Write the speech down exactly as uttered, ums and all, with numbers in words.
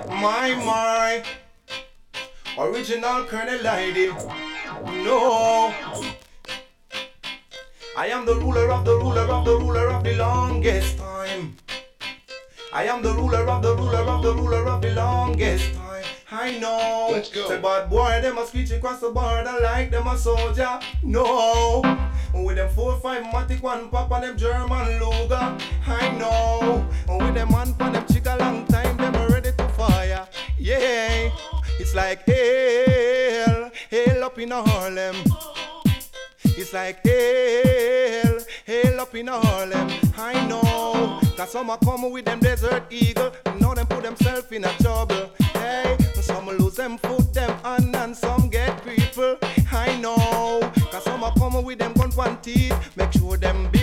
My, my. Original Colonel Lady. No. I am the ruler of the ruler of the ruler of the longest time. I am the ruler of the ruler of the ruler of the longest time. I know. Let's go. Say bad boy, them a screech across the border like them a soldier. No. With them four five matic one pop on them German Luger. I know. With them man for them chick a long time, them are ready to fire. Yeah. It's like hell, hell up in Harlem. It's like hell, hell up in Harlem. I know, cause some are coming with them Desert Eagle. Now them put themselves in a trouble. Hey, some lose them foot, them hand, and some get people. I know, cause some are coming with them gun for teeth. Make sure them big